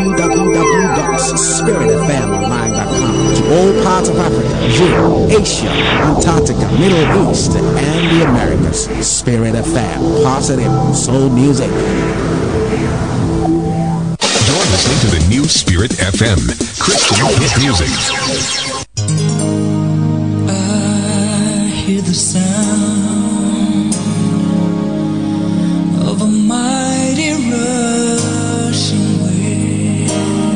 www.spiritfmonline.com to all parts of Africa, Europe, Asia, Antarctica, Middle East, and the Americas. Spirit FM, positive soul music. You're listening to the new Spirit FM, Christian hit music. I hear the sound of a mighty rushing wind.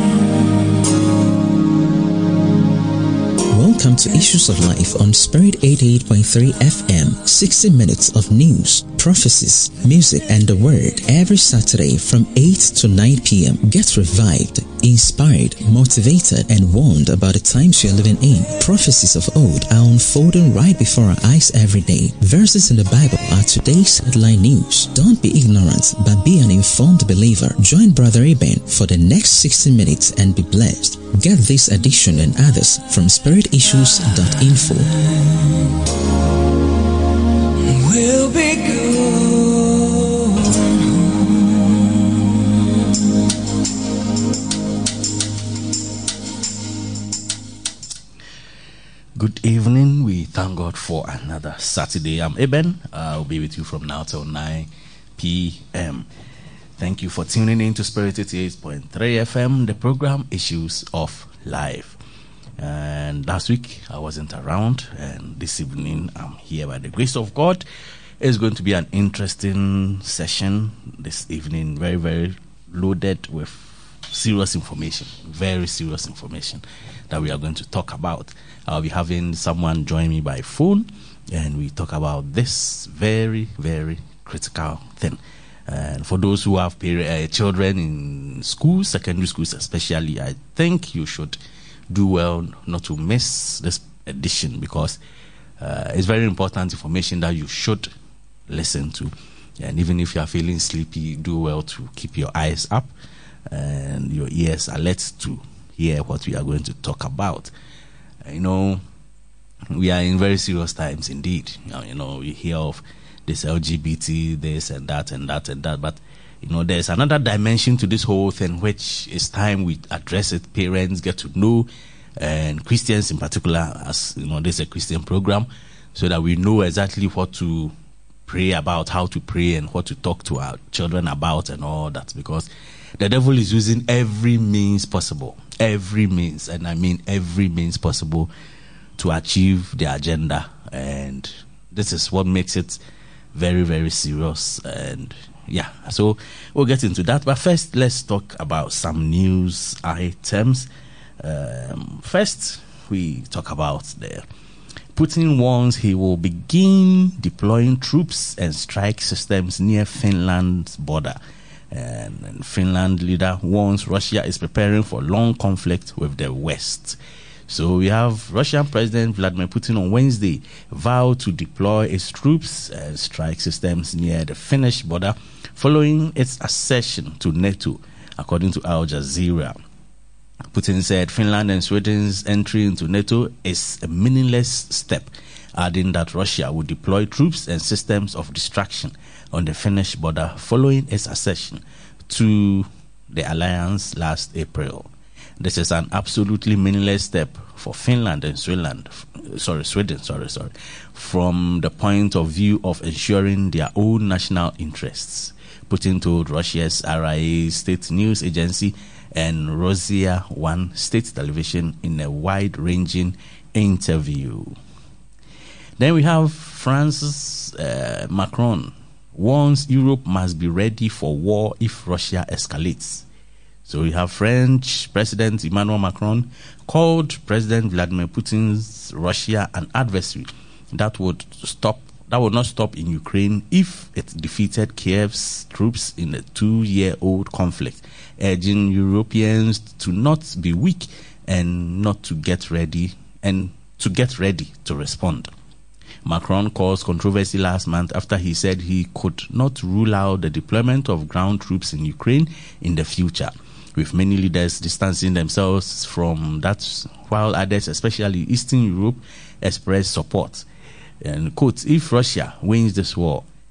Welcome to Issues of Life on Spirit 88.3 FM. 60 minutes of news, prophecies, music, and the word every Saturday from 8 to 9 p.m. Get revived, inspired, motivated, and warned about the times you're living in. Prophecies of old are unfolding right before our eyes every day. Verses in the Bible are today's headline news. Don't be ignorant, but be an informed believer. Join Brother Eben for the next 60 minutes and be blessed. Get this edition and others from spiritissues.info. We'll be good. Good evening. We thank God for another Saturday. I'm Eben. I'll be with you from now till 9 p.m. Thank you for tuning in to Spirit 88.3 FM, the program Issues of Life. And last week I wasn't around, and this evening I'm here by the grace of God. It's going to be an interesting session this evening, very, very loaded with serious information, very serious information that we are going to talk about. I'll be having someone join me by phone, and we talk about this very, very critical thing. And for those who have children in schools, secondary schools especially, I think you should do well not to miss this edition, because it's very important information that you should listen to. And even if you are feeling sleepy, do well to keep your eyes up and your ears alert to hear what we are going to talk about. You know, we are in very serious times indeed. You know, you hear of this LGBT, this and that and that and that, but you know, there's another dimension to this whole thing, which is time we address it. Parents get to know, and Christians in particular, as you know, this is a Christian program, so that we know exactly what to pray about, how to pray, and what to talk to our children about, and all that. Because the devil is using every means possible, every means, and I mean every means possible, to achieve the agenda. And this is what makes it very, very serious. And yeah, so we'll get into that. But first, let's talk about some news items. First, we talk about the Putin warns he will begin deploying troops and strike systems near Finland's border. And Finland leader warns Russia is preparing for long conflict with the West. So we have Russian President Vladimir Putin on Wednesday vowed to deploy its troops and strike systems near the Finnish border following its accession to NATO, according to Al Jazeera. Putin said Finland and Sweden's entry into NATO is a meaningless step, adding that Russia would deploy troops and systems of destruction on the Finnish border following its accession to the alliance last April. This is an absolutely meaningless step for Finland and Sweden, from the point of view of ensuring their own national interests, Putin told Russia's RIA state news agency and Rossiya 1 state television in a wide-ranging interview. Then we have France's Macron warns Europe must be ready for war if Russia escalates. So we have French President Emmanuel Macron called President Vladimir Putin's Russia an adversary that would not stop in Ukraine if it defeated Kiev's troops in a 2-year-old conflict, urging Europeans to not be weak and to get ready to respond. Macron caused controversy last month after he said he could not rule out the deployment of ground troops in Ukraine in the future, with many leaders distancing themselves from that, while others, especially Eastern Europe, expressed support. And quote, if Russia wins this war,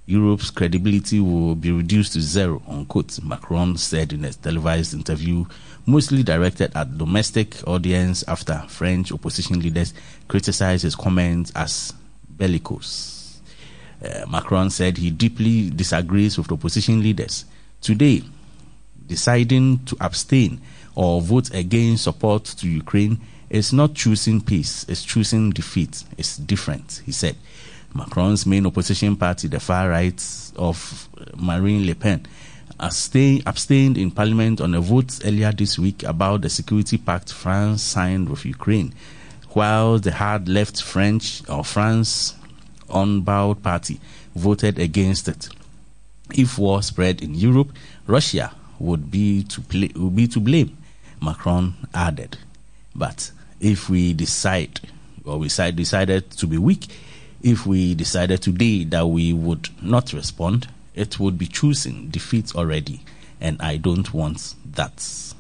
Europe's credibility will be reduced to zero, unquote, Macron said in a televised interview, mostly directed at domestic audience after French opposition leaders criticized his comments as bellicose. Macron said he deeply disagrees with opposition leaders. Today, deciding to abstain or vote against support to Ukraine is not choosing peace, it's choosing defeat. It's different, he said. Macron's main opposition party, the far right of Marine Le Pen, abstained in parliament on a vote earlier this week about the security pact France signed with Ukraine, while the hard left France unbowed party voted against it. If war spread in Europe, Russia would be to blame, Macron added. But if we decided to be weak, if we decided today that we would not respond, it would be choosing defeat already, and I don't want that.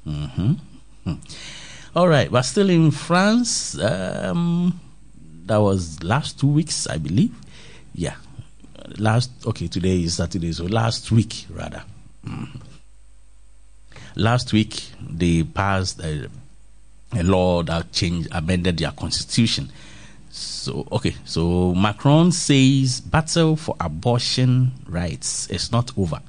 All right, but still in France, that was last 2 weeks, I believe. Yeah, today is Saturday, so last week rather. Last week they passed a law that amended their constitution. So Macron says battle for abortion rights is not over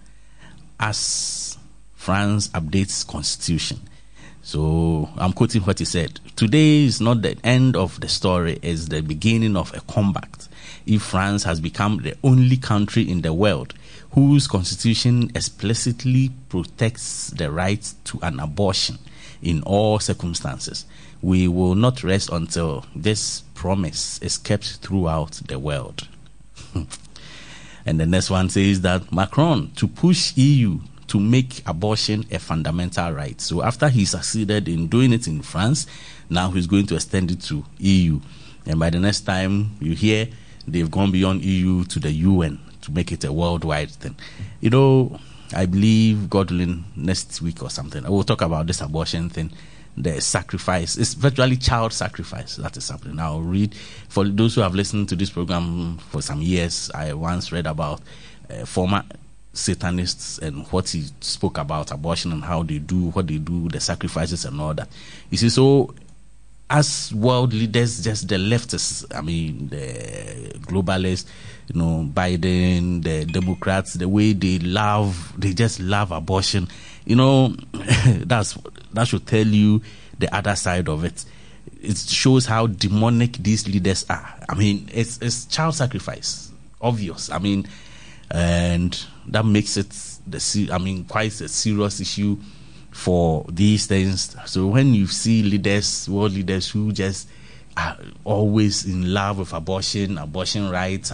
as France updates constitution. So I'm quoting what he said. Today is not the end of the story, it's the beginning of a comeback. If France has become the only country in the world whose constitution explicitly protects the right to an abortion in all circumstances, we will not rest until this promise is kept throughout the world. And the next one says that Macron to push EU to make abortion a fundamental right. So after he succeeded in doing it in France, now he's going to extend it to EU. And by the next time you hear, they've gone beyond EU to the UN to make it a worldwide thing. You know, I believe, God willing, next week or something, I will talk about this abortion thing. The sacrifice, it's virtually child sacrifice that is happening. I'll read, for those who have listened to this program for some years, I once read about former Satanists and what he spoke about abortion and how they do, what they do, the sacrifices and all that. You see, so as world leaders, just the leftists, I mean, the globalists, you know, Biden, the Democrats, the way they just love abortion, you know, that should tell you the other side of it. It shows how demonic these leaders are. I mean, it's child sacrifice, obvious. I mean, and that makes it quite a serious issue for these things. So when you see world leaders who just are always in love with abortion rights,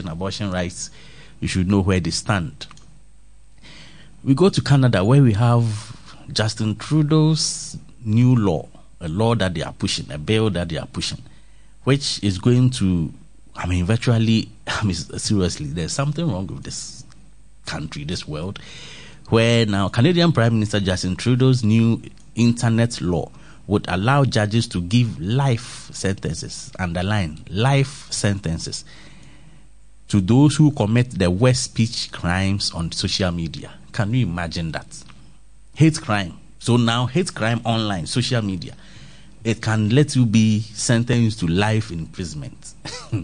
you should know where they stand. We go to Canada, where we have Justin Trudeau's new law, a law that they are pushing, a bill that they are pushing, which is going to, seriously, there's something wrong with this country, this world, where now Canadian Prime Minister Justin Trudeau's new internet law would allow judges to give life sentences, underline life sentences, to those who commit the worst speech crimes on social media. Can you imagine that? Hate crime. So now hate crime online, social media, it can let you be sentenced to life imprisonment.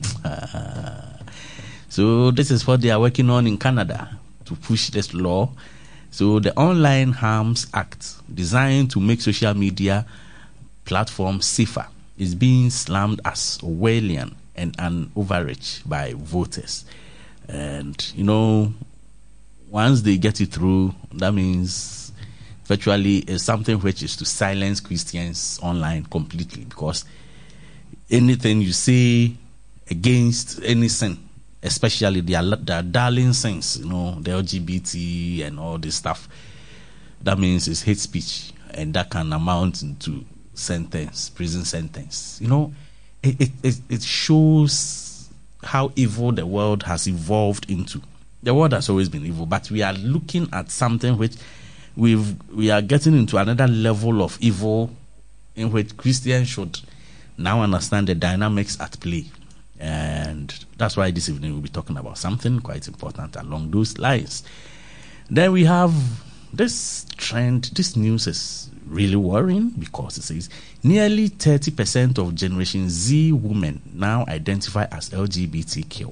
So this is what they are working on in Canada to push this law. So the Online Harms Act, designed to make social media platforms safer, is being slammed as Orwellian and an overreach by voters. And, you know, once they get it through, that means virtually it's something which is to silence Christians online completely, because anything you say against any sin, especially their darling sins, you know, the LGBT and all this stuff, that means it's hate speech, and that can amount into prison sentence. You know, it shows how evil the world has evolved into. The world has always been evil, but we are looking at something which we are getting into another level of evil, in which Christians should now understand the dynamics at play. And that's why this evening we'll be talking about something quite important along those lines. Then we have this trend. This news is really worrying because it says nearly 30% of Generation Z women now identify as LGBTQ.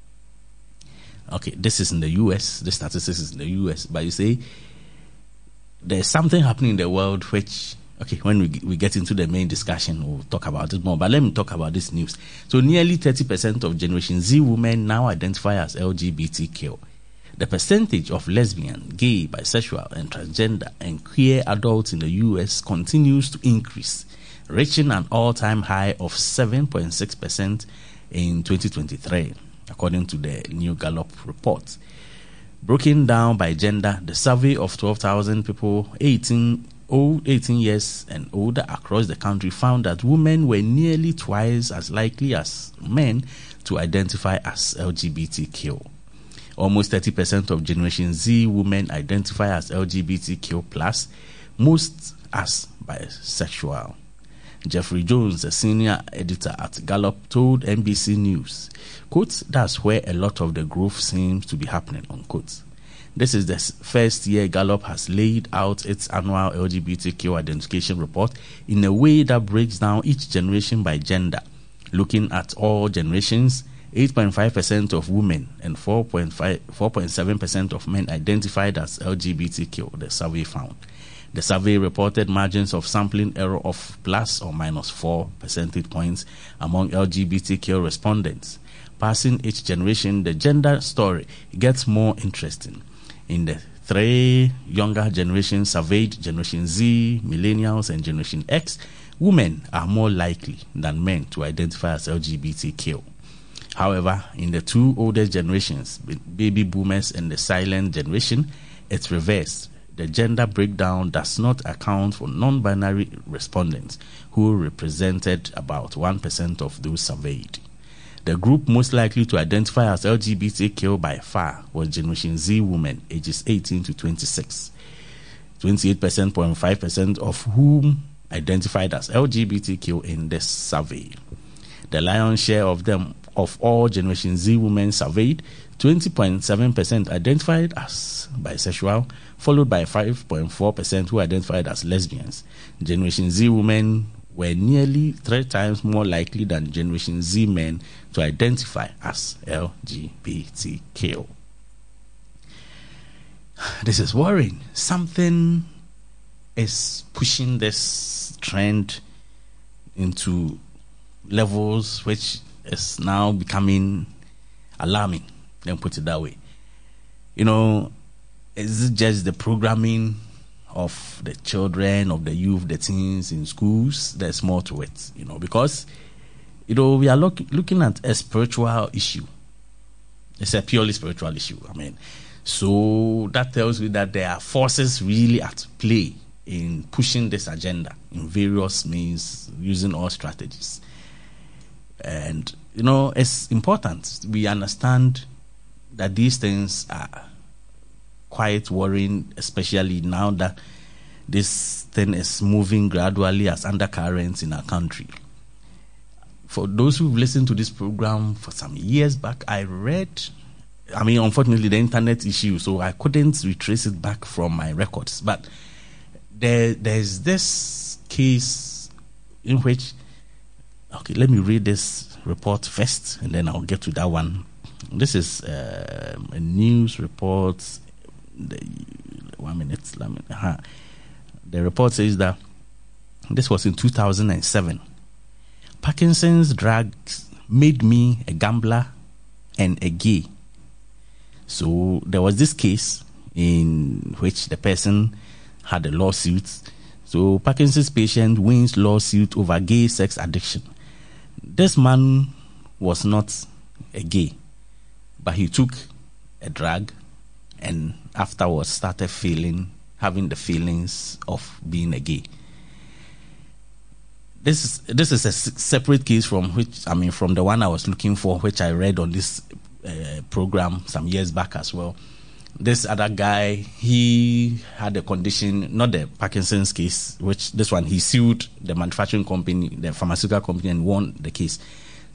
Okay, this is in the US. The statistics is in the US. But you say there's something happening in the world which, okay, when we get into the main discussion, we'll talk about it more. But let me talk about this news. So nearly 30% of Generation Z women now identify as LGBTQ. The percentage of lesbian, gay, bisexual, and transgender and queer adults in the U.S. continues to increase, reaching an all-time high of 7.6% in 2023, according to the new Gallup report. Broken down by gender, the survey of 12,000 people 18 years and older across the country found that women were nearly twice as likely as men to identify as LGBTQ. Almost 30% of Generation Z women identify as LGBTQ+, most as bisexual. Jeffrey Jones, a senior editor at Gallup, told NBC News, quote, "That's where a lot of the growth seems to be happening," unquote. This is the first year Gallup has laid out its annual LGBTQ identification report in a way that breaks down each generation by gender. Looking at all generations, 8.5% of women and 4.7% of men identified as LGBTQ, the survey found. The survey reported margins of sampling error of plus or minus 4 percentage points among LGBTQ respondents. Passing each generation, the gender story gets more interesting. In the three younger generations surveyed, Generation Z, Millennials, and Generation X, women are more likely than men to identify as LGBTQ. However, in the two older generations, baby boomers and the silent generation, it's reversed. The gender breakdown does not account for non-binary respondents, who represented about 1% of those surveyed. The group most likely to identify as LGBTQ by far was Generation Z women ages 18 to 26, 28.5% of whom identified as LGBTQ in this survey. The lion's share of them, of all Generation Z women surveyed, 20.7% identified as bisexual, followed by 5.4% who identified as lesbians. Generation Z women were nearly 3 times more likely than Generation Z men to identify as LGBTQ. This is worrying. Something is pushing this trend into levels which is now becoming alarming. Let me put it that way. You know, is it just the programming of the children, of the youth, the teens in schools? There's more to it, you know, because, you know, we are looking at a spiritual issue. It's a purely spiritual issue. I mean, so that tells me that there are forces really at play in pushing this agenda in various means, using all strategies. And, you know, it's important we understand that these things are quite worrying, especially now that this thing is moving gradually as undercurrents in our country. For those who've listened to this program for some years back, I read, I mean, unfortunately, the internet issue, so I couldn't retrace it back from my records. But there's this case in which, okay, let me read this report first, and then I'll get to that one. This is a news report. The report says that this was in 2007. Parkinson's drugs made me a gambler and a gay. So there was this case in which the person had a lawsuit. So Parkinson's patient wins lawsuit over gay sex addiction. This man was not a gay, but he took a drug and afterwards started having the feelings of being a gay. This is a separate case from the one I was looking for, which I read on this program some years back as well. This other guy, he had a condition, not the Parkinson's case, which this one, he sued the manufacturing company, the pharmaceutical company, and won the case.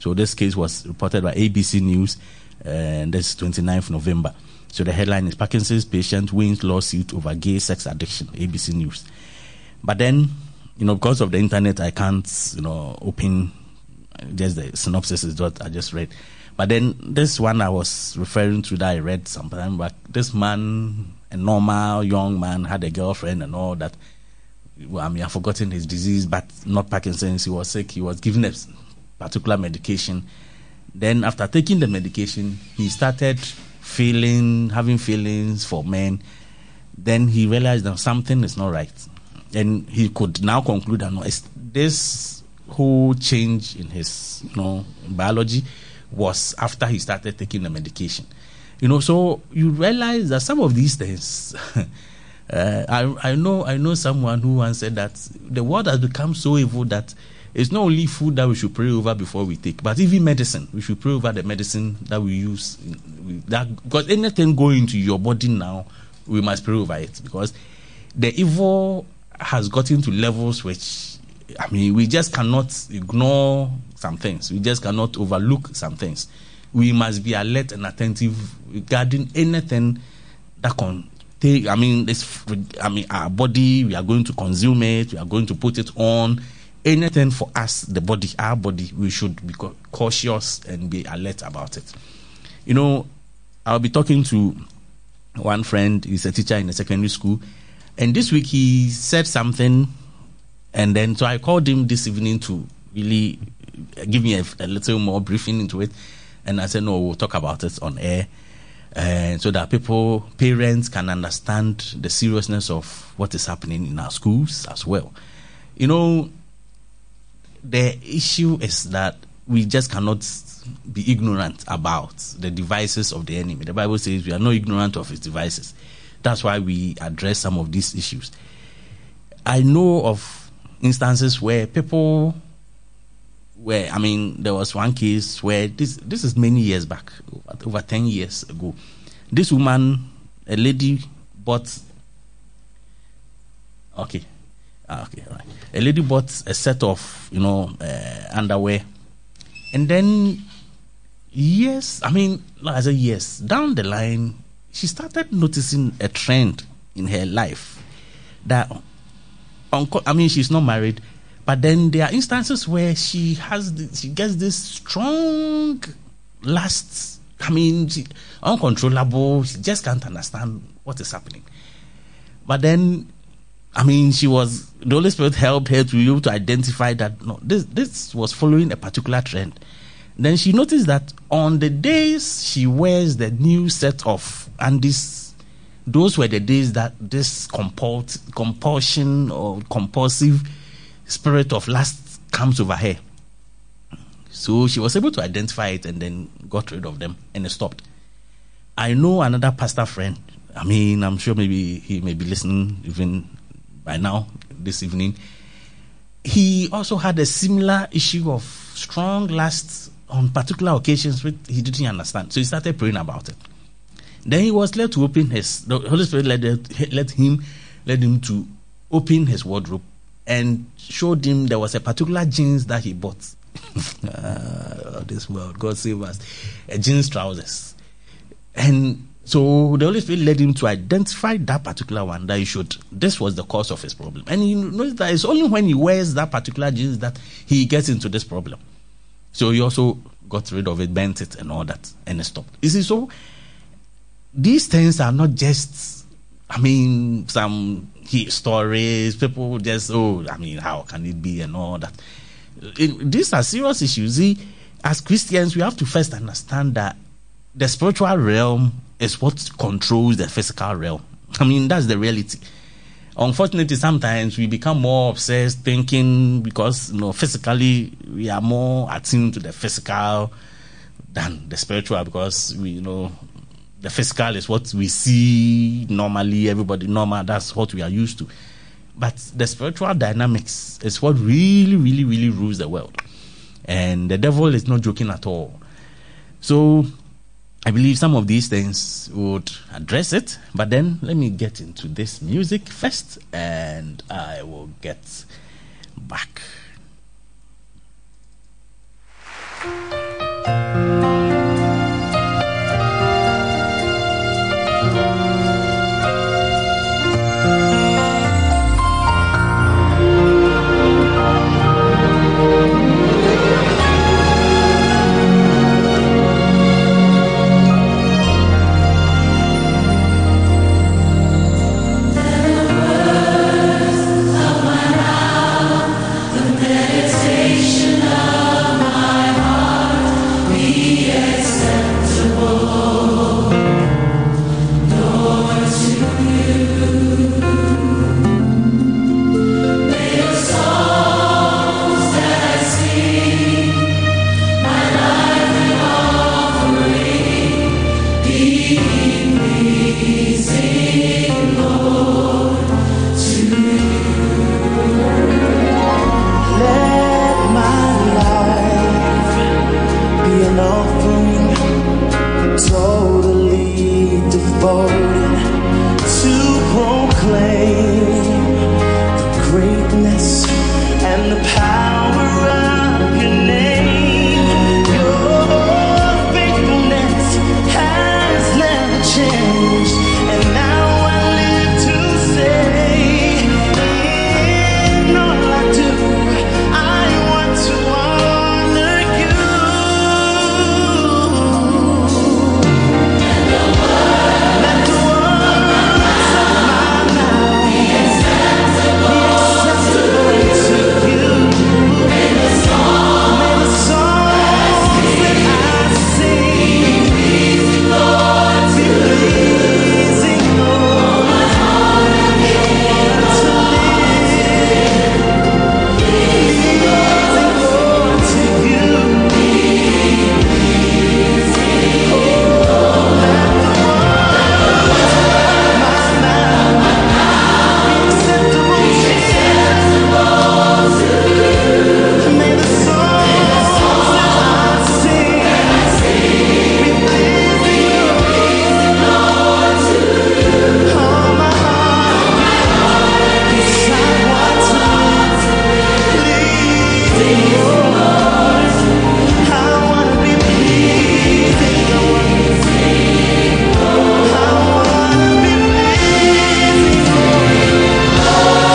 So this case was reported by ABC News, and this is 29th November. So the headline is Parkinson's patient wins lawsuit over gay sex addiction, ABC News. But then, because of the internet, I can't, open just the synopsis is what I just read. But then this one I was referring to that I read sometime back. This man, a normal young man, had a girlfriend and all that. I've forgotten his disease, but not Parkinson's. He was sick. He was given a particular medication. Then after taking the medication, he started having feelings for men. Then he realized that something is not right. And he could now conclude that this whole change in his biology was after he started taking the medication. So you realize that some of these things, I know someone who once said that the world has become so evil that it's not only food that we should pray over before we take, but even medicine. We should pray over the medicine that we use. Because anything going into your body now, we must pray over it. Because the evil has gotten to levels which, we just cannot ignore some things. We just cannot overlook some things. We must be alert and attentive regarding anything that can take, our body, we are going to consume it, we are going to put it on. Anything for us, our body, we should be cautious and be alert about it. I'll be talking to one friend, he's a teacher in a secondary school, and this week he said something, and then so I called him this evening to really give me a little more briefing into it, and I said, no, we'll talk about it on air, so that parents can understand the seriousness of what is happening in our schools as well. The issue is that we just cannot be ignorant about the devices of the enemy. The Bible says we are not ignorant of his devices. That's why we address some of these issues. I know of instances where there was one case where this is many years back, over 10 years ago. This woman, a lady bought, okay, all right. A lady bought a set of, underwear. And then, years down the line, she started noticing a trend in her life that, she's not married, but then there are instances where she gets this strong lust, uncontrollable, she just can't understand what is happening. But then, the Holy Spirit helped her to be able to identify that, no, this was following a particular trend. Then she noticed that on the days she wears the new set of undies, those were the days that this compulsion or compulsive spirit of lust comes over her. So she was able to identify it and then got rid of them, and it stopped. I know another pastor friend. I'm sure maybe he may be listening even by now, this evening. He also had a similar issue of strong lust on particular occasions which he didn't understand. So he started praying about it. Then he was led to open the Holy Spirit led him to open his wardrobe and showed him there was a particular jeans that he bought. This world, God save us. Jeans trousers. And so the Holy Spirit led him to identify that particular one that this was the cause of his problem. And he knows that it's only when he wears that particular jeans that he gets into this problem. So he also got rid of it, bent it and all that, and it stopped. You see, so these things are not just, some stories, people just, how can it be and all that. These are serious issues. See, as Christians, we have to first understand that the spiritual realm is what controls the physical realm. That's the reality. Unfortunately, sometimes we become more obsessed thinking because, physically we are more attuned to the physical than the spiritual, because the physical is what we see normally, everybody normal, that's what we are used to. But the spiritual dynamics is what really, really, really rules the world. And the devil is not joking at all. So I believe some of these things would address it, but then let me get into this music first, and I will get back. and the power of your name. Your faithfulness has never changed, and now I live to say, in all I do, I want to honor you. Let the words of my mouth be acceptable to you. May the songs that I sing be pleasing, Lord. I want to live pleasing, Lord, to you. May the songs that I sing be pleasing, Lord, to you. Oh, my heart, yes, I want to pleasing, Lord. I want to be pleasing, Lord. I want to be pleasing, Lord.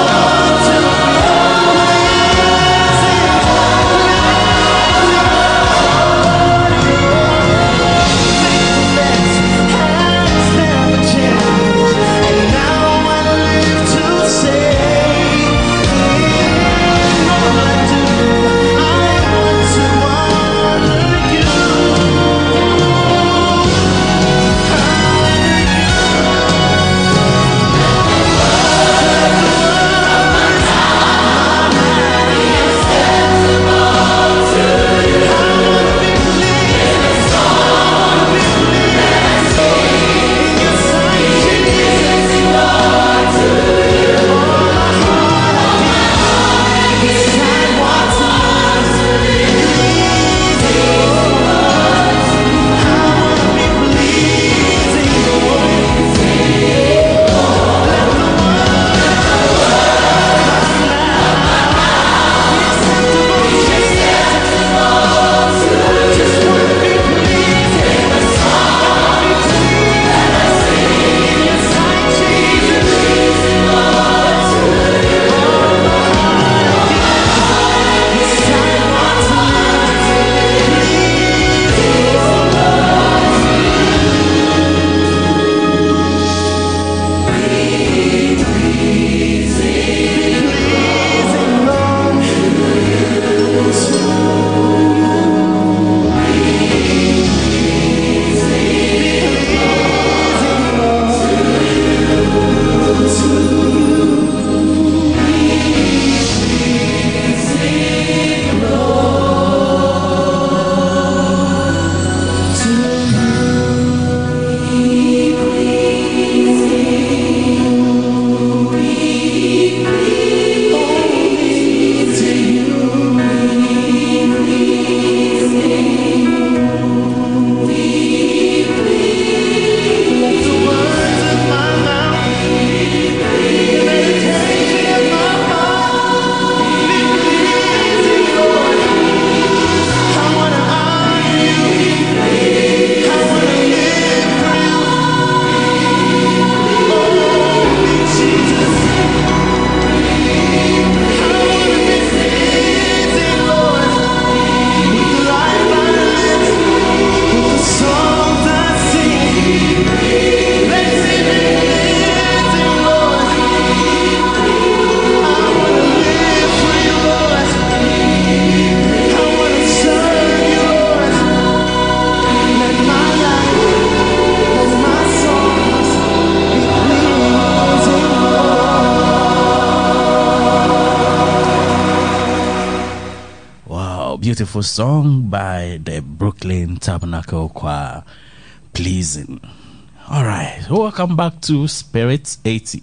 Beautiful song by the Brooklyn Tabernacle Choir, Pleasing. All right, welcome back to Spirit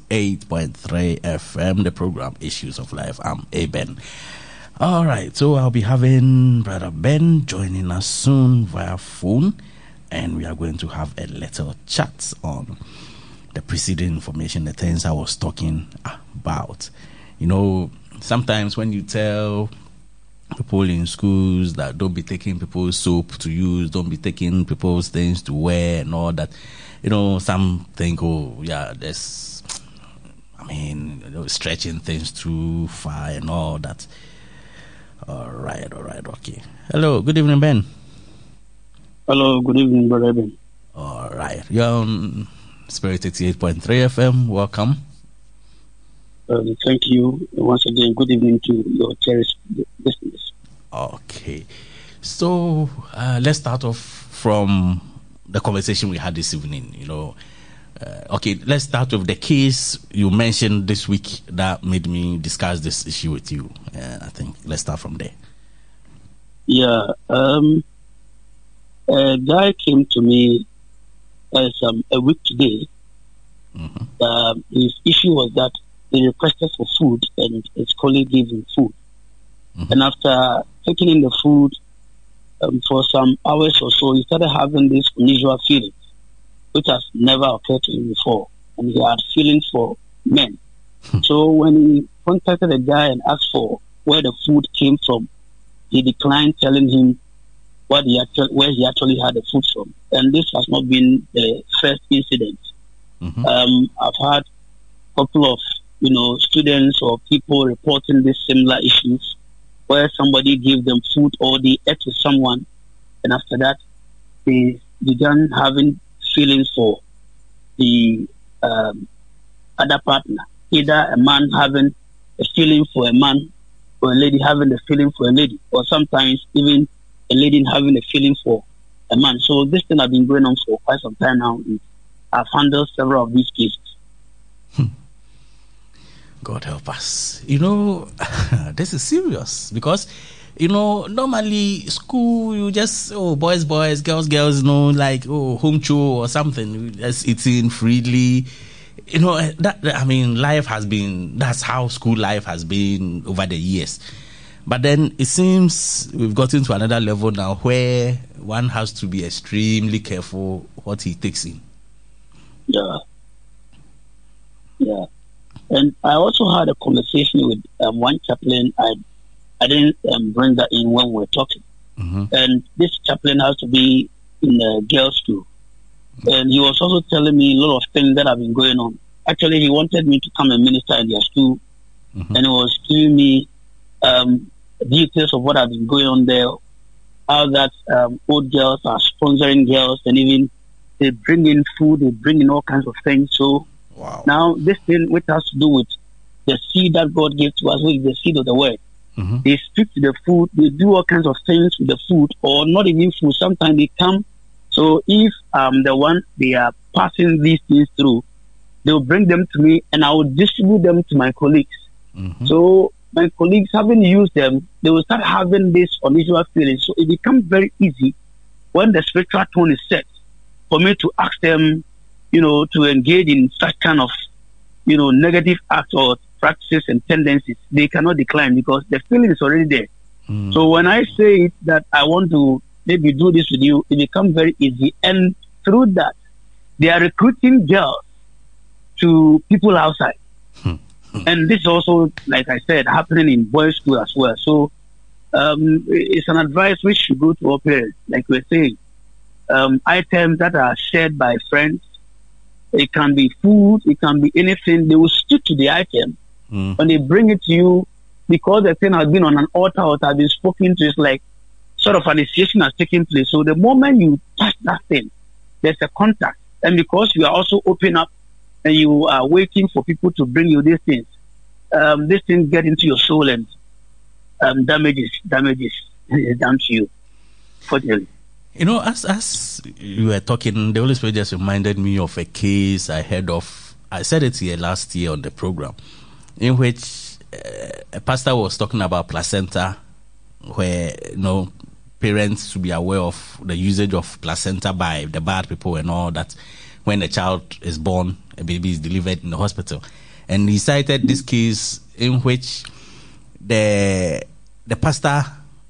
88.3 FM, the program Issues of Life. I'm Aben. All right, so I'll be having Brother Ben joining us soon via phone, and we are going to have a little chat on the preceding information, the things I was talking about. You know, sometimes when you tell people in schools that don't be taking people's soap to use, don't be taking people's things to wear and all that, some think, there's, stretching things too far and all that. All right, okay. Hello, good evening, Ben. Hello, good evening, Brother Ben. All right, you're on Spirit 88.3 FM. Welcome. Thank you once again. Good evening to your cherished listeners. Okay, so let's start off from the conversation we had this evening. Let's start with the case you mentioned this week that made me discuss this issue with you. I think let's start from there. Yeah, a guy came to me a week today. Mm-hmm. His issue was that he requested for food and his colleague gave him food. Mm-hmm. And after taking in the food for some hours or so, he started having these unusual feelings, which has never occurred to him before. And he had feelings for men. So when he contacted the guy and asked for where the food came from, he declined telling him where he actually had the food from. And this has not been the first incident. Mm-hmm. I've had a couple of students or people reporting these similar issues where somebody gave them food or they ate with someone, and after that they began having feelings for the other partner, either a man having a feeling for a man or a lady having a feeling for a lady, or sometimes even a lady having a feeling for a man. So this thing has been going on for quite some time now. I've handled several of these cases. God help us. This is serious because, normally school, you just, boys, girls, home chore or something, just eating freely. Life has been, that's how school life has been over the years. But then it seems we've gotten to another level now where one has to be extremely careful what he takes in. Yeah. And I also had a conversation with one chaplain. I didn't bring that in when we were talking. Mm-hmm. And this chaplain has to be in a girls' school. Mm-hmm. And he was also telling me a lot of things that have been going on. Actually, he wanted me to come and minister in their school. Mm-hmm. And he was giving me details of what has been going on there. How that old girls are sponsoring girls, and even they bring in food, they bring in all kinds of things. So wow. Now this thing which has to do with the seed that God gave to us, which is the seed of the word. Mm-hmm. They speak to the food, they do all kinds of things with the food, or not even food. Sometimes they come. So if the one they are passing these things through, they'll bring them to me and I will distribute them to my colleagues. Mm-hmm. So my colleagues, having used them, they will start having this unusual feeling. So it becomes very easy when the spiritual tone is set for me to ask them, to engage in such kind of, negative acts or practices and tendencies. They cannot decline because the feeling is already there. Mm. So when I say it, that I want to maybe do this with you, it becomes very easy. And through that, they are recruiting girls to people outside. And this is also, like I said, happening in boys' school as well. So it's an advice which should go to all parents, like we're saying. Items that are shared by friends, it can be food, it can be anything. They will stick to the item. When they bring it to you, because the thing has been on an altar or has been spoken to, it's like sort of an initiation has taken place. So the moment you touch that thing, there's a contact. And because you are also open up and you are waiting for people to bring you these things get into your soul and damages is done to you, fortunately. As you were talking, the Holy Spirit just reminded me of a case I heard of. I said it here last year on the program, in which a pastor was talking about placenta, where parents should be aware of the usage of placenta by the bad people and all that. When a child is born, a baby is delivered in the hospital, and he cited this case in which the pastor.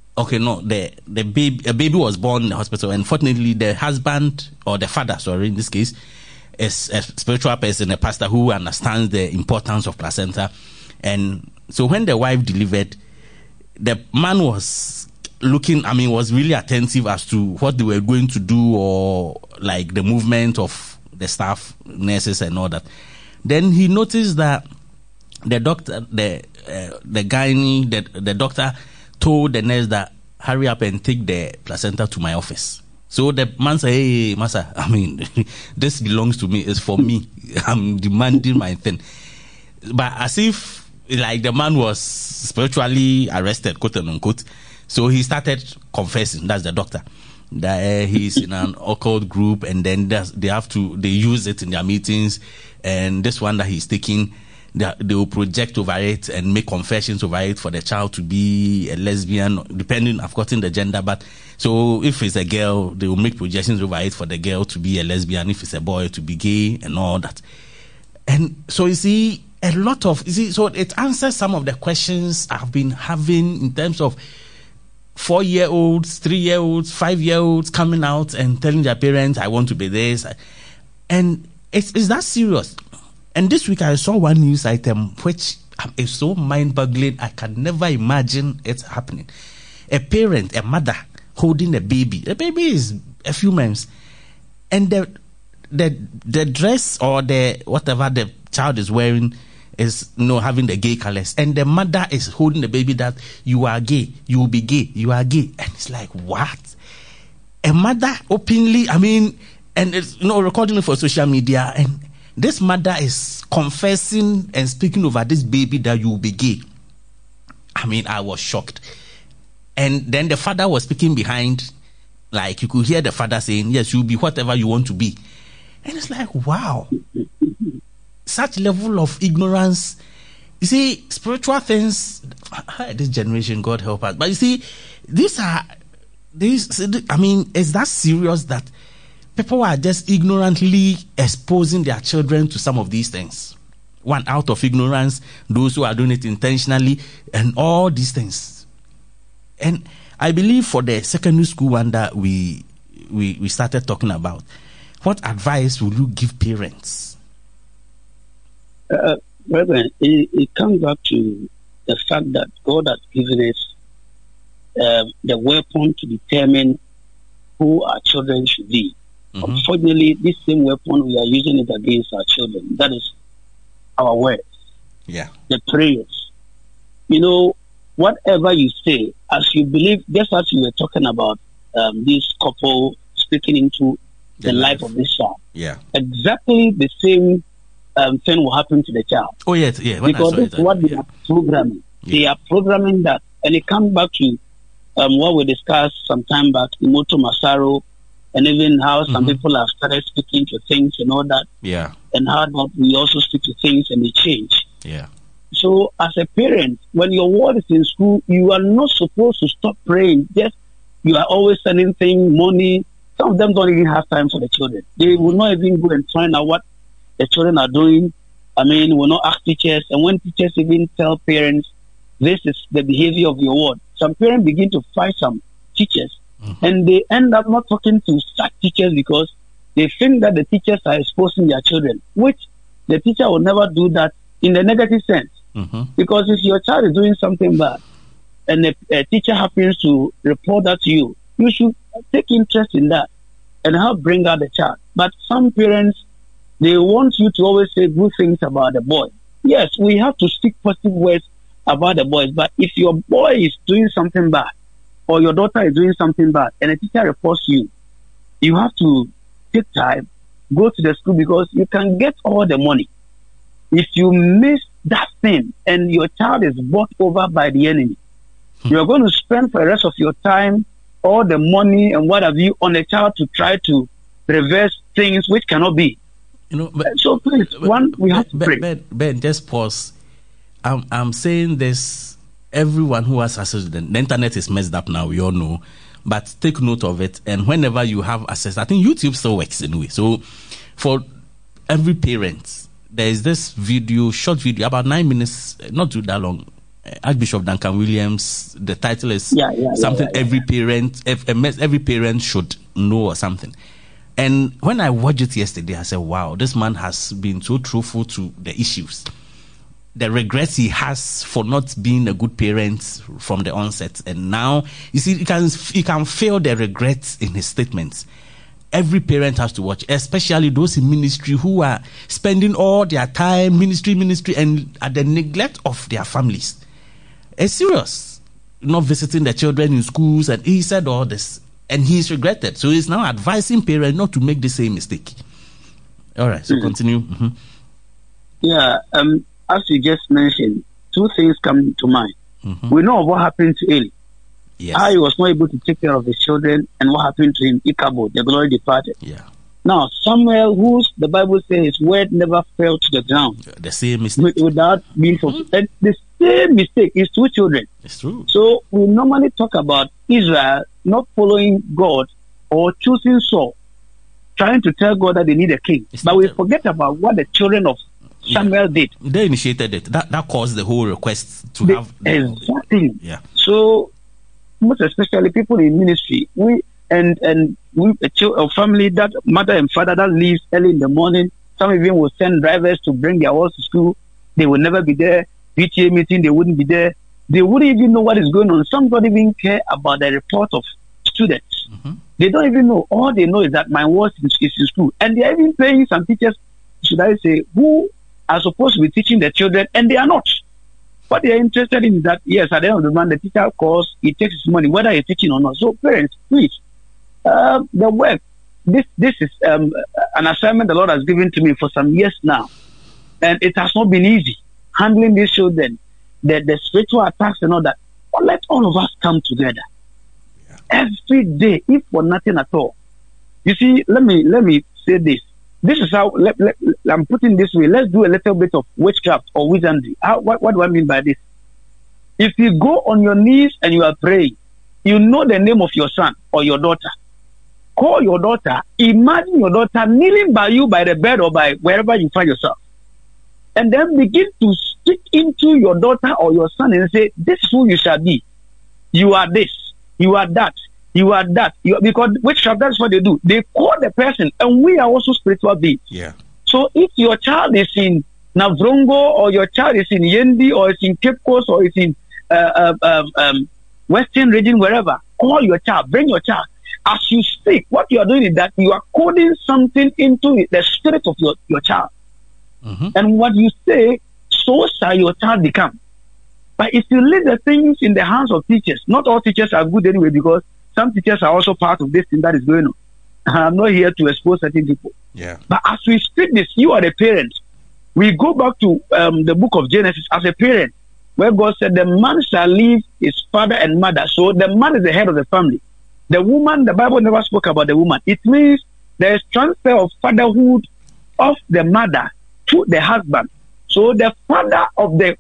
A baby was born in the hospital, and fortunately the husband, or the father, in this case, is a spiritual person, a pastor who understands the importance of placenta, and So when the wife delivered, the man was looking, was really attentive as to what they were going to do, or like the movement of the staff, nurses and all that. Then he noticed that the doctor, the doctor told the nurse that hurry up and take the placenta to my office. So the man said, hey, Master, this belongs to me. It's for me. I'm demanding my thing. But as if like the man was spiritually arrested, quote unquote. So he started confessing. That's the doctor. That he's in an occult group, and then they use it in their meetings. And this one that he's taking, they will project over it and make confessions over it for the child to be a lesbian, depending, I've gotten the gender, but so if it's a girl, they will make projections over it for the girl to be a lesbian, if it's a boy to be gay and all that. And so you see, so it answers some of the questions I've been having in terms of 4-year-olds, 3-year-olds, 5-year-olds coming out and telling their parents, I want to be this. And it's that serious. And this week I saw one news item which is so mind-boggling, I can never imagine it happening. A parent, a mother, holding a baby. The baby is a few months. And the dress or the whatever the child is wearing is having the gay colors, and the mother is holding the baby that you are gay, you will be gay, you are gay. And it's like, what? A mother openly, and it's recording it for social media, and this mother is confessing and speaking over this baby that you will be gay. I was shocked. And then the father was speaking behind, like you could hear the father saying, yes, you'll be whatever you want to be. And it's like, wow. Such level of ignorance. You see, spiritual things, this generation, God help us. But you see, is that serious that people are just ignorantly exposing their children to some of these things? One, out of ignorance, those who are doing it intentionally, and all these things. And I believe for the secondary school one that we started talking about, what advice will you give parents? Reverend, it comes back to the fact that God has given us the weapon to determine who our children should be. Mm-hmm. Unfortunately, this same weapon, we are using it against our children. That is our words. Yeah. The prayers. Whatever you say, as you believe, just as you were talking about this couple speaking into the life of this child. Yeah. Exactly the same thing will happen to the child. Oh, yes, yeah. Because this is what they are programming. Yeah. They are programming that. And it comes back to what we discussed some time back, Imoto Masaro, and even how some people have started speaking to things and all that. Yeah. And how that we also speak to things and they change. Yeah. So as a parent, when your word is in school, you are not supposed to stop praying. Just you are always sending things, money. Some of them don't even have time for the children. They will not even go and find out what the children are doing. Will not ask teachers. And when teachers even tell parents, this is the behavior of your word, some parents begin to fight some teachers. Mm-hmm. And they end up not talking to such teachers because they think that the teachers are exposing their children, which the teacher will never do that in the negative sense. Mm-hmm. Because if your child is doing something bad and a teacher happens to report that to you, you should take interest in that and help bring out the child. But some parents, they want you to always say good things about the boy. Yes, we have to speak positive words about the boys, but if your boy is doing something bad or your daughter is doing something bad and a teacher reports you, you have to take time, go to the school, because you can get all the money. If you miss that thing and your child is bought over by the enemy, you're going to spend for the rest of your time all the money and what have you on a child to try to reverse things which cannot be. So please, we have to pray. Ben, just pause. I'm saying this, everyone who has access to the internet is messed up now, we all know, but take note of it, and whenever you have access, I think YouTube still works anyway. So for every parent, there is this short video, about 9 minutes, not too that long. Archbishop Duncan Williams, the title is something every parent should know or something. And when I watched it yesterday, I said, wow, this man has been so truthful to the issues. the regrets he has for not being a good parent from the onset, and now you see, you can feel the regrets in his statements. Every parent has to watch, especially those in ministry who are spending all their time ministry, and at the neglect of their families. It's serious. Not visiting the children in schools, and he said all this, and he's regretted. So he's now advising parents not to make the same mistake. All right, so continue. Mm-hmm. Yeah, as you just mentioned, two things come to mind. Mm-hmm. We know what happened to Eli. Yes. How he was not able to take care of his children, and what happened to him, Ichabod, the glory departed. Yeah. Now, Samuel, whose the Bible says his word never fell to the ground. The same mistake. Without being fulfilled. And the same mistake is two children. It's true. So we normally talk about Israel not following God or choosing Saul, trying to tell God that they need a king. But we forget about what the children of Samuel did. They initiated it. That caused the whole request to have... Exactly. Yeah. So, most especially people in ministry, we a family, that mother and father that leaves early in the morning, some even will send drivers to bring their horse to school. They will never be there. PTA meeting, they wouldn't be there. They wouldn't even know what is going on. Some don't even care about the report of students. Mm-hmm. They don't even know. All they know is that my horse is in school. And they are even paying some teachers, should I say, who are supposed to be teaching the children, and they are not. What they are interested in is that, yes, at the end of the month, the teacher calls, he takes his money, whether he's teaching or not. So parents, please, the work, this is an assignment the Lord has given to me for some years now. And it has not been easy handling these children, the spiritual attacks and all that. But let all of us come together. Yeah. Every day, if for nothing at all. You see, let me say this. This is how I'm putting this way. Let's do a little bit of witchcraft or wizardry. What do I mean by this? If you go on your knees and you are praying, you know the name of your son or your daughter. Call your daughter. Imagine your daughter kneeling by you by the bed or by wherever you find yourself. And then begin to speak into your daughter or your son and say, this is who you shall be. You are this. You are that. You are that. Because witchcraft, that's what they do. They call the person, and we are also spiritual beings. Yeah. So if your child is in Navrongo, or your child is in Yendi, or is in Cape Coast, or is in Western region, wherever, call your child, bring your child. As you speak, what you are doing is that you are coding something into the spirit of your child. Mm-hmm. And what you say, so shall your child become. But if you leave the things in the hands of teachers, not all teachers are good anyway, because some teachers are also part of this thing that is going on. I'm not here to expose certain people. Yeah. But as we speak this, you are the parent. We go back to the book of Genesis as a parent, where God said, the man shall leave his father and mother. So the man is the head of the family. The woman, the Bible never spoke about the woman. It means there is transfer of fatherhood of the mother to the husband. So the father of the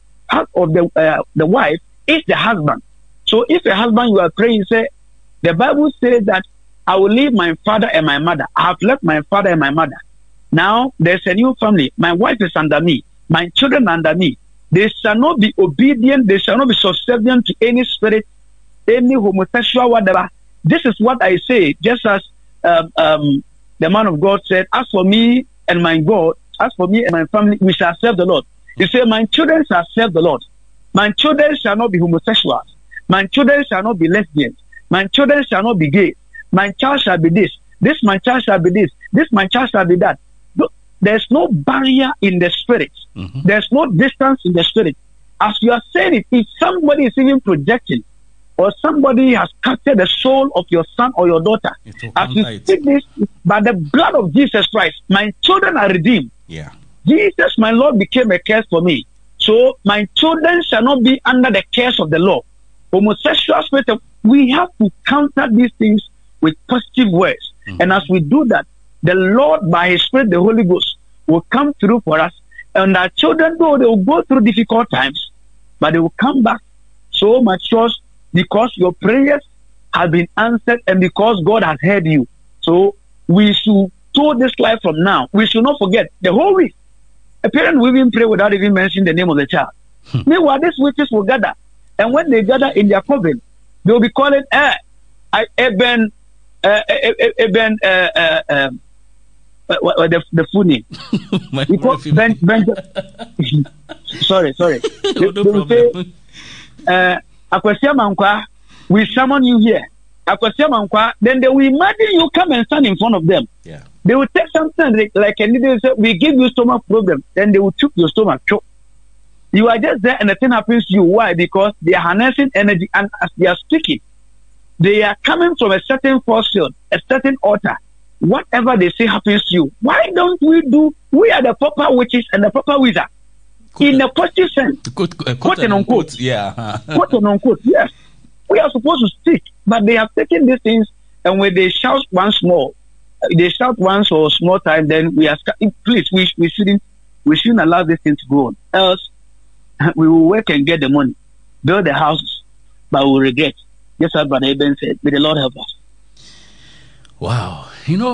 wife is the husband. So if a husband, you are praying, say, the Bible says that I will leave my father and my mother. I have left my father and my mother. Now there's a new family. My wife is under me. My children are under me. They shall not be obedient. They shall not be subservient to any spirit, any homosexual, whatever. This is what I say, just as the man of God said, as for me and my God, as for me and my family, we shall serve the Lord. He said, my children shall serve the Lord. My children shall not be homosexuals. My children shall not be lesbians. My children shall not be gay. My child shall be this. This my child shall be this. This my child shall be that. There's no barrier in the spirit. Mm-hmm. There's no distance in the spirit. As you are saying it, if somebody is even projecting, or somebody has captured the soul of your son or your daughter, as you speak this, by the blood of Jesus Christ, my children are redeemed. Yeah. Jesus, my Lord, became a curse for me. So my children shall not be under the curse of the law. Homosexual spirit, we have to counter these things with positive words. Mm-hmm. And as we do that, the Lord, by His Spirit, the Holy Ghost, will come through for us. And our children, though they will go through difficult times, but they will come back so mature because your prayers have been answered and because God has heard you. So we should do this life from now. We should not forget the whole week. A parent will even pray without even mentioning the name of the child. Meanwhile, these witches will gather. And when they gather in their coven, they will be calling the full name. We call sorry. No problem. Akwasia Mankwa, we summon you here. Akwasia Mankwa, then they will imagine you come and stand in front of them. Yeah. They will take something like a needle, say, we give you stomach problem. Then they will choke your stomach. Choke. You are just there and the thing happens to you. Why? Because they are harnessing energy, and as they are speaking, they are coming from a certain force field, a certain altar. Whatever they say happens to you. Why don't we are the proper witches and the proper wizards. In a positive sense. Quote and unquote. Yeah. Quote and unquote, yes. We are supposed to speak, but they have taken these things, and when they shout once more, they shout once or small time, then we are please, we shouldn't allow this thing to go on. Else we will work and get the money, build the houses, but we will regret. Just as Brother Eben said, may the Lord help us. Wow.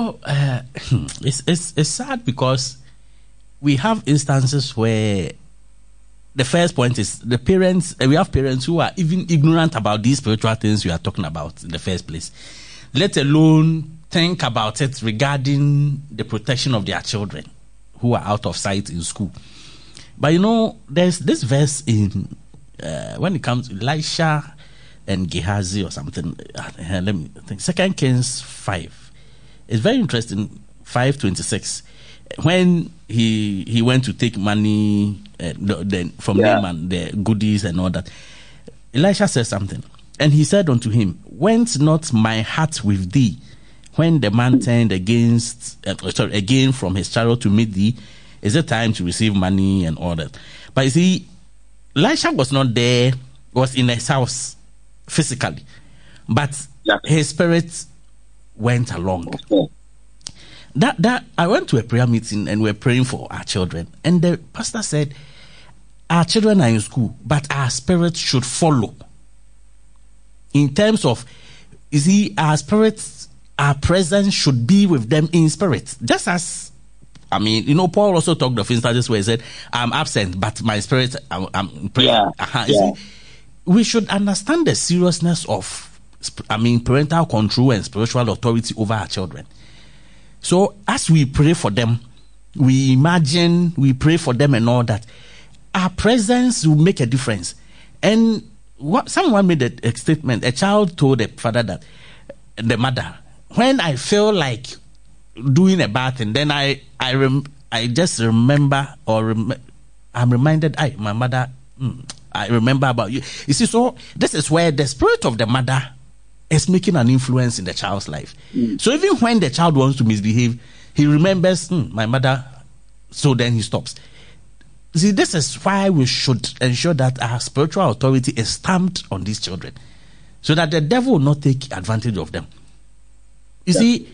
It's sad because we have instances where the first point is the parents, we have parents who are even ignorant about these spiritual things we are talking about in the first place, let alone think about it regarding the protection of their children who are out of sight in school. But there's this verse in when it comes to Elisha and Gehazi or something. Let me think. 2 Kings 5. It's very interesting. 5:26. When he went to take money from Naaman, the goodies and all that, Elisha said something, and he said unto him, "Went not my heart with thee when the man turned again from his chariot to meet thee? Is it time to receive money and all that?" But you see, Elisha was not there, was in his house physically, but his spirit went along. That I went to a prayer meeting and we're praying for our children, and the pastor said, our children are in school, but our spirits should follow. In terms of, you see, our spirits, our presence should be with them in spirit. Just as, Paul also talked of instances where he said, I'm absent, but my spirit, I'm present. See, we should understand the seriousness of, parental control and spiritual authority over our children. So as we pray for them, we pray for them and all that, our presence will make a difference. And someone made a statement, a child told the father that, the mother, when I feel like doing a bad thing, then I just remember, I'm reminded, my mother, I remember about you. You see, so this is where the spirit of the mother is making an influence in the child's life. So even when the child wants to misbehave, he remembers, my mother, so then he stops. See, this is why we should ensure that our spiritual authority is stamped on these children, so that the devil will not take advantage of them. You see,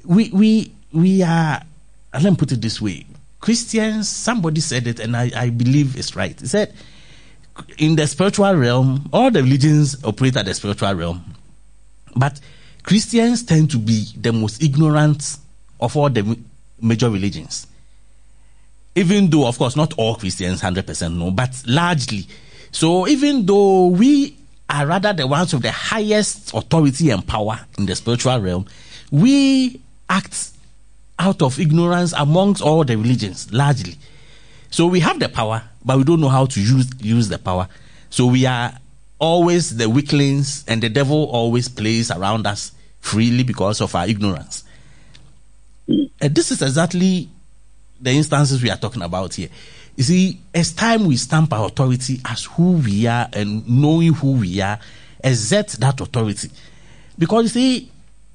we are, let me put it this way, Christians, somebody said it, and I believe it's right. He said, in the spiritual realm, all the religions operate at the spiritual realm, but Christians tend to be the most ignorant of all the major religions. Even though, of course, not all Christians 100% know, but largely. So even though we are rather the ones with the highest authority and power in the spiritual realm, we act out of ignorance amongst all the religions, largely. So we have the power, but we don't know how to use the power. So we are always the weaklings, and the devil always plays around us freely because of our ignorance. And this is exactly the instances we are talking about here. You see, it's time we stamp our authority as who we are, and knowing who we are, exert that authority. Because you see,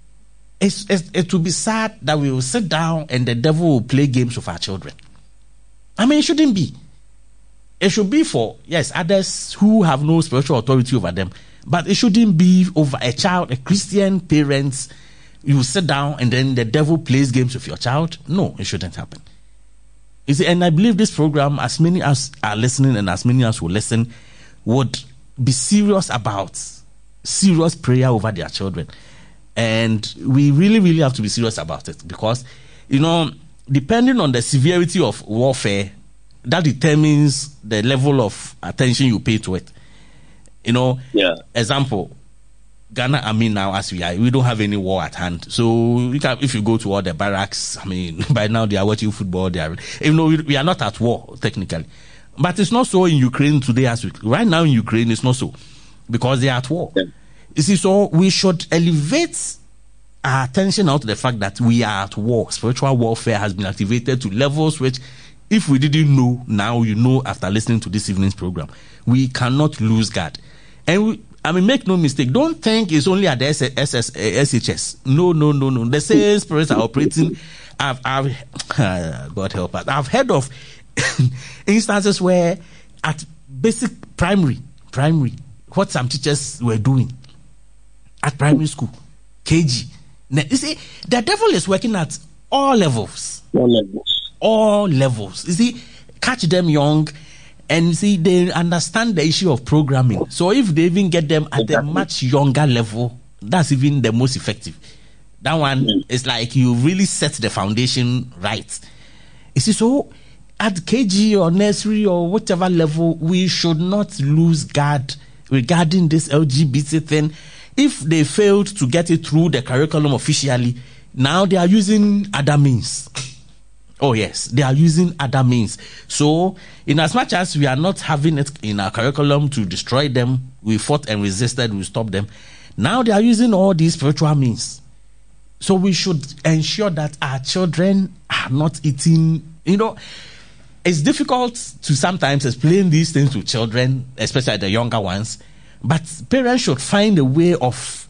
it will be sad that we will sit down and the devil will play games with our children. It shouldn't be. It should be for, yes, others who have no spiritual authority over them, but it shouldn't be over a child, a Christian parents. You sit down and then the devil plays games with your child. No, it shouldn't happen. You see, and I believe this program, as many as are listening and as many as will listen, would be serious about serious prayer over their children. And we really, really have to be serious about it, because, depending on the severity of warfare, that determines the level of attention you pay to it. Example, Ghana, I mean, now as we are, we don't have any war at hand. So if you go to all the barracks, I mean, by now they are watching football. They are, we are not at war technically, but it's not so in Ukraine today. Right now in Ukraine, it's not so because they are at war. You see, so we should elevate our attention now to the fact that we are at war. Spiritual warfare has been activated to levels which, if we didn't know, now you know after listening to this evening's program. We cannot lose God. And make no mistake. Don't think it's only at the SHS. No. The same spirits are operating. God help us. I've heard of instances where at basic primary, what some teachers were doing at primary school, KG. Now, you see, the devil is working at all levels. All levels. You see, catch them young. And see, they understand the issue of programming. So if they even get them at a much younger level, that's even the most effective. That one is like you really set the foundation right. You see, so at KG or nursery or whatever level, we should not lose guard regarding this LGBT thing. If they failed to get it through the curriculum officially, now they are using other means. Oh yes, they are using other means. So, in as much as we are not having it in our curriculum to destroy them, we fought and resisted, we stopped them. Now they are using all these spiritual means. So we should ensure that our children are not eating. It's difficult to sometimes explain these things to children, especially the younger ones. But parents should find a way of,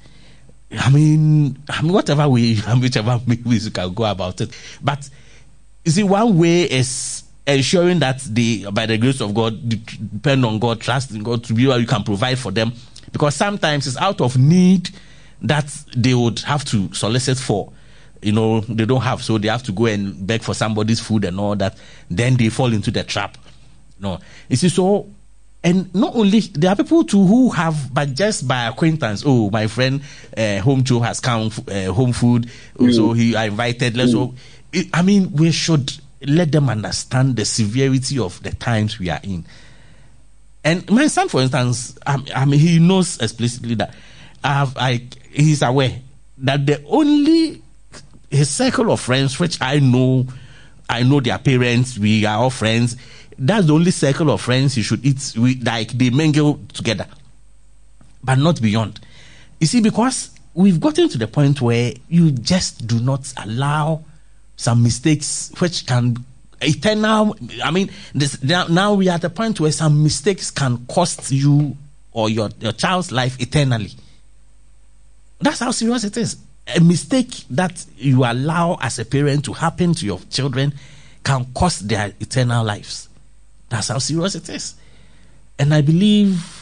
whatever way, whichever ways you can go about it. But you see, one way is ensuring that they, by the grace of God, depend on God, trust in God to be able you can provide for them. Because sometimes it's out of need that they would have to solicit for. They don't have, so they have to go and beg for somebody's food and all that. Then they fall into the trap. You see, so, and not only, there are people too who have, but just by acquaintance, oh, my friend, Home Joe has come, home food, so I invited, let's go. We should let them understand the severity of the times we are in. And my son, for instance, he knows explicitly that he's aware that his circle of friends, which I know their parents, we are all friends, that's the only circle of friends he should eat with, like they mingle together, but not beyond. You see, because we've gotten to the point where you just do not allow some mistakes which can eternal. Now we are at the point where some mistakes can cost you or your child's life eternally. That's how serious it is. A mistake that you allow as a parent to happen to your children can cost their eternal lives. That's how serious it is. And I believe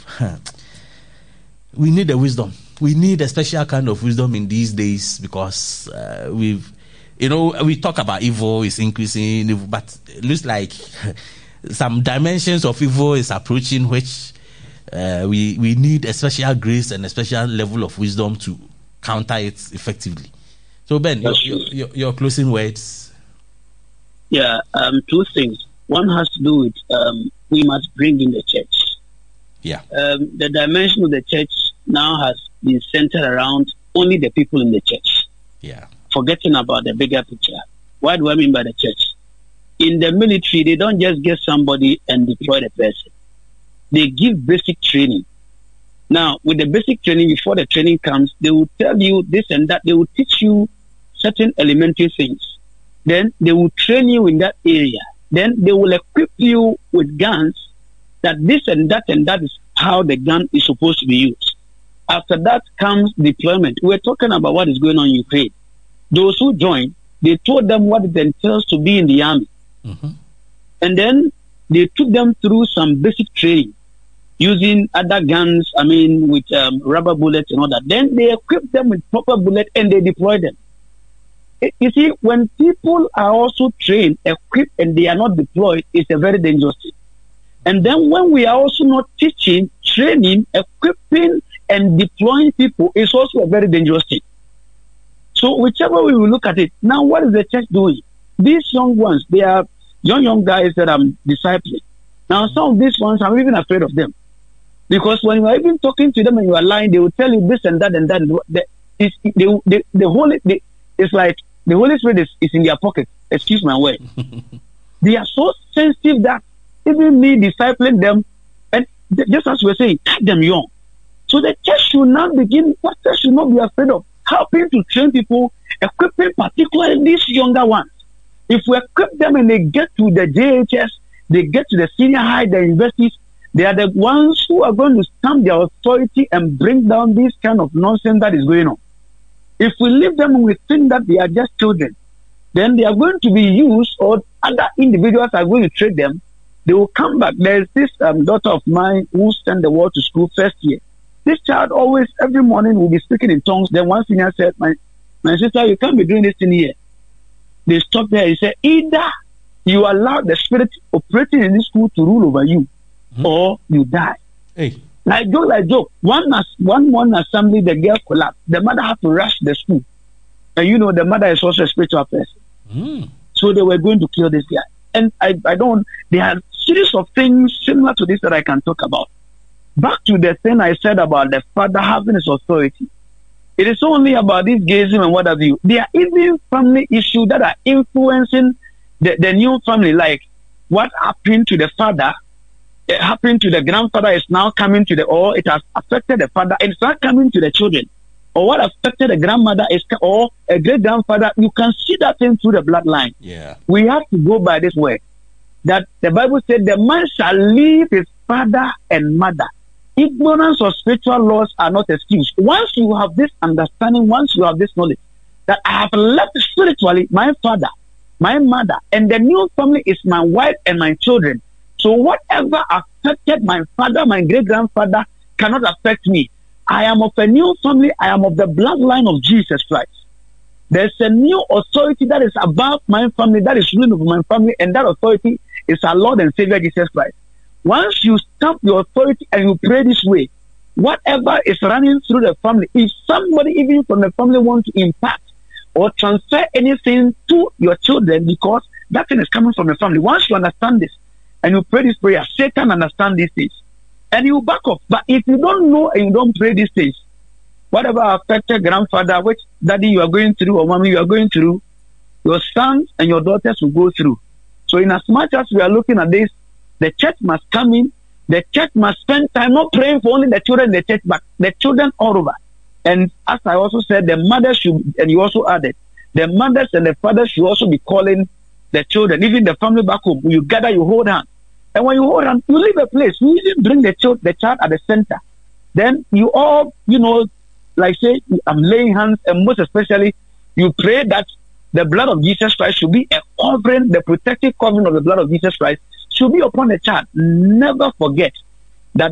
we need the wisdom. We need a special kind of wisdom in these days because we talk about evil is increasing, but it looks like some dimensions of evil is approaching, which we need a special grace and a special level of wisdom to counter it effectively. So, Ben, your closing words. Yeah, two things. One has to do with we must bring in the church. Yeah. The dimension of the church now has been centered around only the people in the church. Yeah. Forgetting about the bigger picture. What do I mean by the church? In the military, they don't just get somebody and deploy the person. They give basic training. Now, with the basic training, before the training comes, they will tell you this and that. They will teach you certain elementary things. Then they will train you in that area. Then they will equip you with guns that this and that is how the gun is supposed to be used. After that comes deployment. We're talking about what is going on in Ukraine. Those who joined, they told them what it entails to be in the army. Mm-hmm. And then they took them through some basic training using other guns, with rubber bullets and all that. Then they equipped them with proper bullets and they deployed them. You see, when people are also trained, equipped, and they are not deployed, it's a very dangerous thing. And then when we are also not teaching, training, equipping, and deploying people, it's also a very dangerous thing. So whichever way we look at it, now what is the church doing? These young ones, they are young guys that I'm discipling. Now some of these ones, I'm even afraid of them. Because when you are even talking to them and you are lying, they will tell you this and that and that. It's like the Holy Spirit is in their pocket. Excuse my word. They are so sensitive that even me discipling them, and just as we were saying, keep them young. So the church should now begin, pastors should not be afraid of helping to train people, equipping particularly these younger ones. If we equip them and they get to the JHS, they get to the senior high, the universities, they are the ones who are going to stamp their authority and bring down this kind of nonsense that is going on. If we leave them and we think that they are just children, then they are going to be used, or other individuals are going to trade them. They will come back. There is this daughter of mine who sent the word to school first year. This child always, every morning, will be speaking in tongues. Then one senior said, my sister, you can't be doing this in here. They stopped there. He said, either you allow the spirit operating in this school to rule over you, or you die. Hey. Like joke. One morning assembly, the girl collapsed. The mother had to rush the school. And you know, the mother is also a spiritual person. So they were going to kill this guy. And there are series of things similar to this that I can talk about. Back to the thing I said about the father having his authority. It is only about this gayism and what have you. There are even family issues that are influencing the new family, like what happened to the father, it happened to the grandfather is now coming to or it has affected the father, and it's not coming to the children. Or what affected the grandmother or a great grandfather, you can see that thing through the bloodline. Yeah. We have to go by this word. That the Bible said the man shall leave his father and mother. Ignorance of spiritual laws are not excuse. Once you have this understanding, once you have this knowledge, that I have left spiritually my father, my mother, and the new family is my wife and my children. So whatever affected my father, my great-grandfather, cannot affect me. I am of a new family. I am of the bloodline of Jesus Christ. There's a new authority that is above my family, that is ruling over my family, and that authority is our Lord and Savior Jesus Christ. Once you stamp your authority and you pray this way, whatever is running through the family, if somebody even from the family wants to impact or transfer anything to your children, because that thing is coming from the family, once you understand this and you pray this prayer, Satan understands these things and you back off. But if you don't know and you don't pray these things, whatever affected grandfather, which daddy you are going through or mommy you are going through, your sons and your daughters will go through. So in as much as we are looking at this, the church must come in. The church must spend time not praying for only the children in the church, but the children all over. And as I also said, the mothers should, and you also added, the mothers and the fathers should also be calling the children, even the family back home. You gather, you hold hands. And when you hold hands, you leave a place. You usually bring the child at the center. Then you all, like say, I'm laying hands, and most especially, you pray that the blood of Jesus Christ should be a covering, the protective covering of the blood of Jesus Christ should be upon the child. Never forget that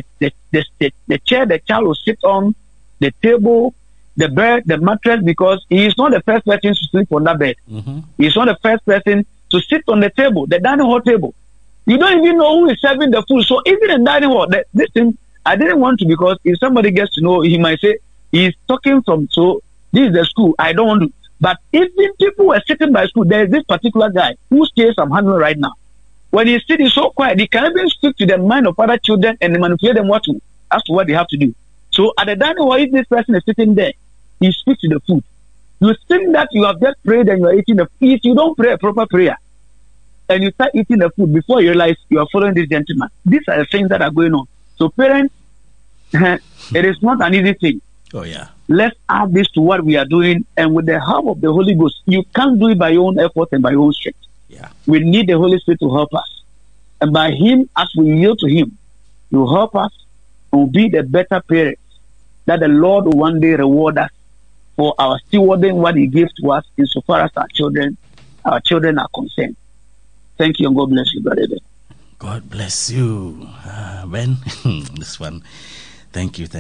the chair the child will sit on, the table, the bed, the mattress, because he is not the first person to sleep on that bed. He is not the first person to sit on the table, the dining hall table. You don't even know who is serving the food. So even in dining hall, this thing, I didn't want to, because if somebody gets to know, he might say, he's talking from, so this is the school, I don't want to. But even people were sitting by school, there is this particular guy whose case I'm handling right now. When he sits, he's so quiet, he can even speak to the mind of other children and manipulate them as to what they have to do. So at the dining hall, if this person is sitting there, he speaks to the food. You think that you have just prayed and you are eating the food. If you don't pray a proper prayer and you start eating the food before you realize you are following this gentleman, these are the things that are going on. So parents, it is not an easy thing. Oh yeah. Let's add this to what we are doing, and with the help of the Holy Ghost, you can't do it by your own effort and by your own strength. Yeah. We need the Holy Spirit to help us. And by Him, as we yield to Him, He will help us and be the better parents that the Lord will one day reward us for our stewarding what He gives to us insofar as our children are concerned. Thank you, and God bless you, brother Ben. God bless you, Ben. This one, thank you.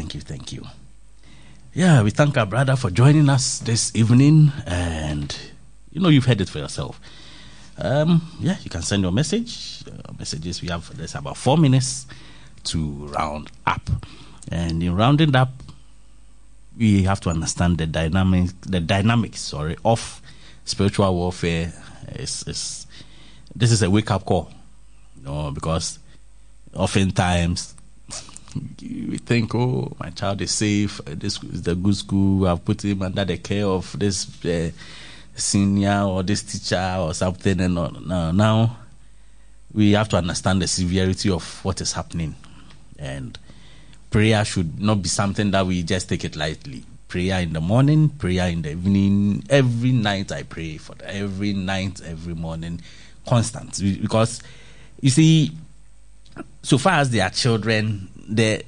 Yeah, we thank our brother for joining us this evening, and you've heard it for yourself. Yeah, you can send your messages. There's about 4 minutes to round up, and in rounding up, we have to understand the dynamics of spiritual warfare. This is a wake-up call, because oftentimes We think, oh, my child is safe. This is the good school. I've put him under the care of this senior or this teacher or something. And now we have to understand the severity of what is happening. And prayer should not be something that we just take it lightly. Prayer in the morning, prayer in the evening. Every night I pray for that. Every night, every morning, constant. Because, you see, so far as they are children, there's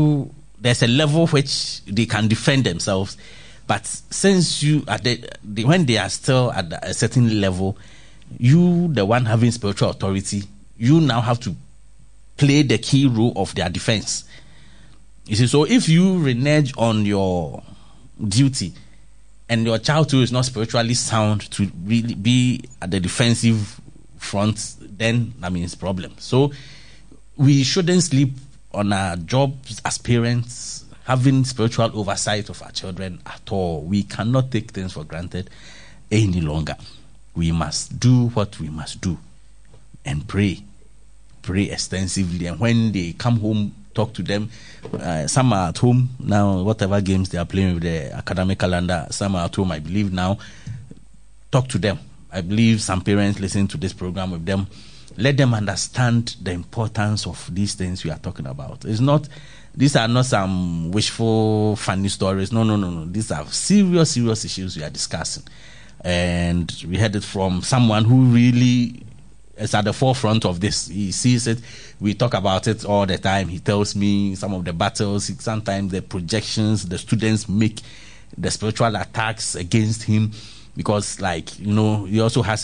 a level which they can defend themselves. But since you when they are still at a certain level, you, the one having spiritual authority, you now have to play the key role of their defense. You see, so if you renege on your duty and your child too is not spiritually sound to really be at the defensive front, then that means problem. So we shouldn't sleep on our jobs as parents, having spiritual oversight of our children at all. We cannot take things for granted any longer. We must do what we must do and pray extensively. And when they come home, talk to them. Some are at home now, whatever games they are playing with the academic calendar. Some are at home, I believe now. Talk to them. I believe some parents listen to this program with them. Let them understand the importance of these things we are talking about. These are not some wishful, funny stories. No. These are serious issues we are discussing. And we heard it from someone who really is at the forefront of this. He sees it. We talk about it all the time. He tells me some of the battles, sometimes the projections the students make, the spiritual attacks against him. Because, he also has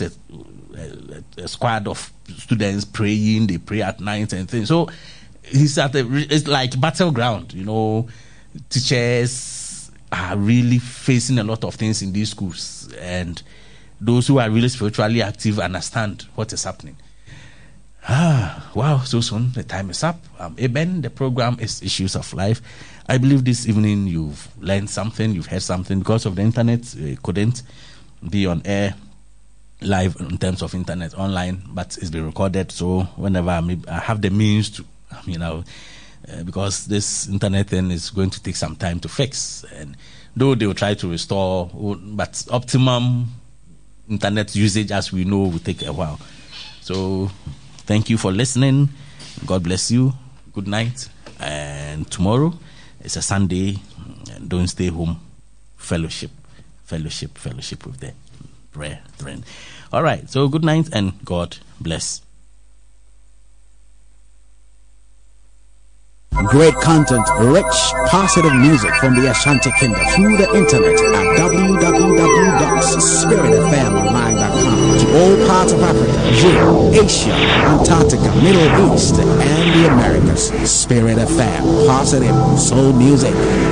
a squad of students praying. They pray at night and things. So it's like battleground. Teachers are really facing a lot of things in these schools, and those who are really spiritually active understand what is happening. Wow! So soon the time is up. Eben, the program is Issues of Life. I believe this evening you've learned something, you've heard something. Because of the internet, we couldn't be on air live in terms of internet online, but it's been recorded. So whenever I have the means to, because this internet thing is going to take some time to fix, and though they will try to restore, but optimum internet usage, as we know, will take a while. So thank you for listening. God bless you. Good night. And tomorrow is a Sunday. Don't stay home. Fellowship with the brethren. All right. So good night and God bless. Great content, rich, positive music from the Ashanti Kingdom through the internet at www.spiritfmonline.com. To all parts of Africa, Europe, Asia, Antarctica, Middle East, and the Americas. Spirit FM, positive soul music.